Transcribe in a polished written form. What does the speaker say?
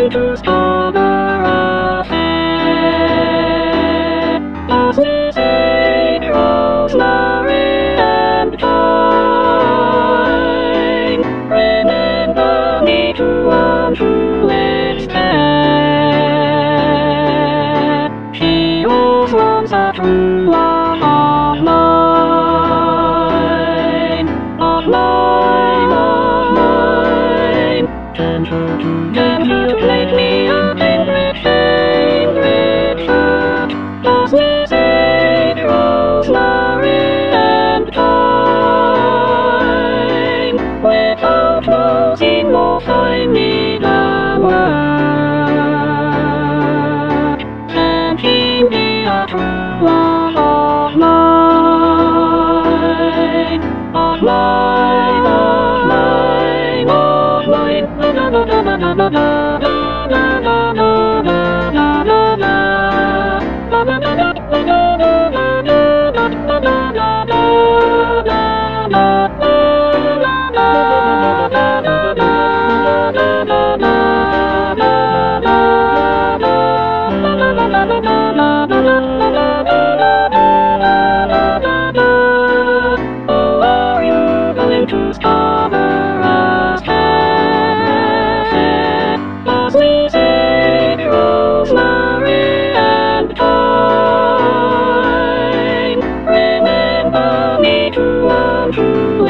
going to Scarborough Fair. Lucy, Sadie, Rosemary, and Thyme. Remember me to untrue extent. She was once a true love of mine, of mine, of mine. Tempter to make me a favorite shirt. Lucy, Sadie, Rosemary, and Thyme. Without Rosie, won't find me the word. Can he be a true love of mine, of mine, of mine, of mine? Da da da da da da da da da da da da da da. Da da da da da da da da Oh, are you going to Scarborough Fair? Lucy, Sadie, Rosemary, and Thyme. Remember me to untrue